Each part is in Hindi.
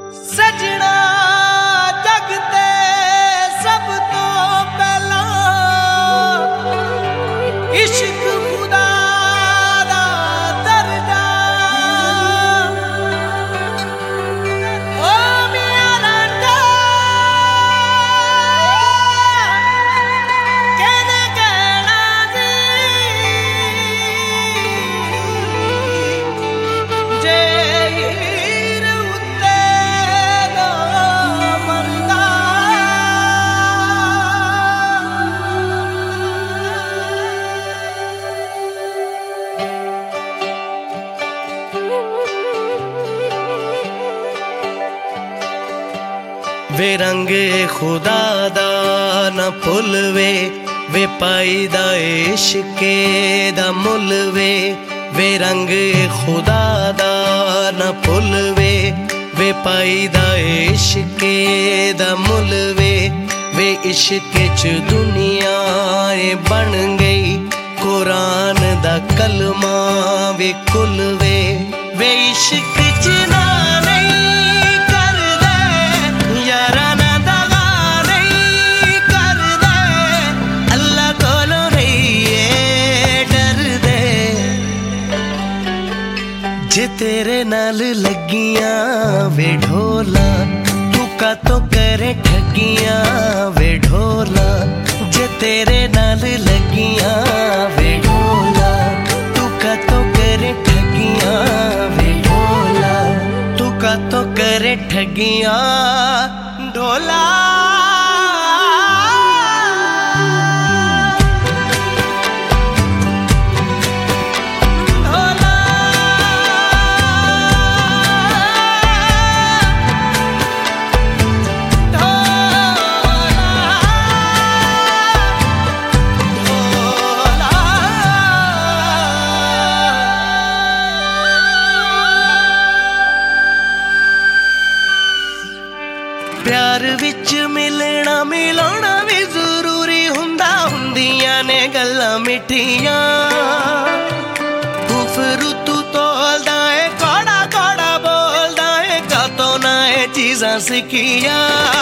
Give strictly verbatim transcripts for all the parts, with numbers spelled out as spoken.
सजना जगते सब तो पहला इश्क खुदा दा दर्जा। ओ मियां रांझा कहने कहना सी जे वे रंग खुदा दा न भुल वे वे पाई दा इश्के दा मुल वे वे रंग खुदा दा न भुल वे वे पाई दा इश्के दा मुल वे वे इश्क च दुनिया बन गई कुरान दा कलमा वे कुल वे वे इश्क च ना जे तेरे नाल लगियां वे ढोला तू का तो करे ठगियां वे ढोला। जे तेरे नाल लगियां वे ढोला तू का तो करे ठगियां वे ढोला तू का तो करे ठगियां ढोला। प्यार विच मिलना मिलाना भी जरूरी हुंदा हुंदियां ने गल्लां मिठियां। कुफरू तू तोलदा है कौड़ा कौड़ा बोलदा है कातों ना है चीज़ां सिखियां।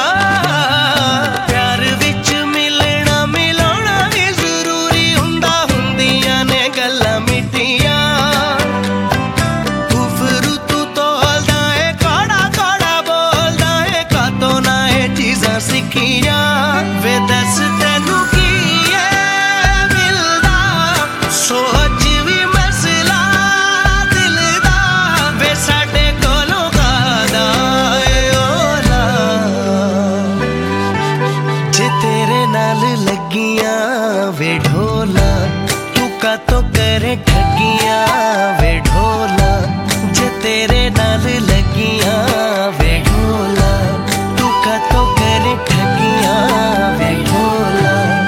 प्यार विच मिलना मिलाना भी जरूरी हुंदा हुंदियां ने गल्लां मिठियां। सिखिया वे दस तेनू की है मिलदा सोच भी मसला दिल दा वे साडे कोलों कादा ओला। जे तेरे नाल लगियां वे ढोला तू का तो करे ठगियां वे ढोला। जे तेरे नाल लगियां वे ढोला तू का तो करे ठगियां वे ढोला।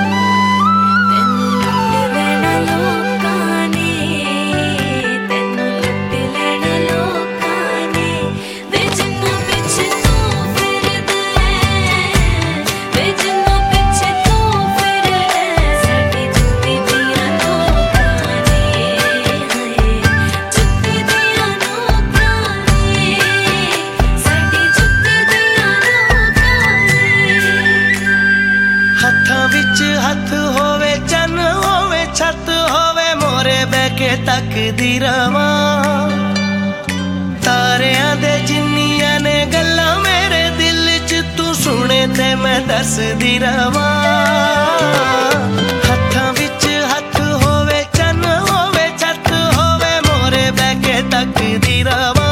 हथ होवे चन होवे छत होवे मोरे बैके तकदी रवा। तारियां दे जिन्नियां ने गल्लां मेरे दिल च तू सुने ते मैं दसदी रवा। हत्थां विच हथ होवे चन होवे छत होवे मोरे बैके तकदी रवा।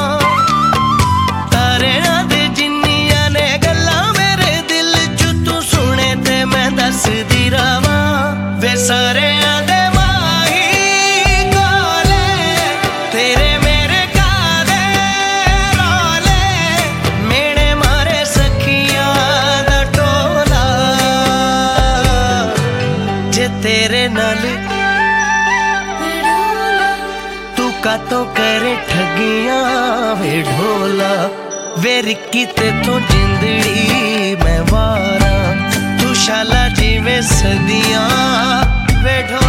तारियां दे जिन्नियां ने गल्लां मेरे दिल च तू सुने ते मैं दसदी रवा। वे सारेयां दे माही गोले तेरे मेरे कादे रोले मेरे मारे सखियां दा टोला। जे तेरे नाल तू का तो करे ठगियां वे ढोला। वे रिक्की तेथों जिंदड़ी मैं वारा तू शाला जिवें सदियां वे ढोला।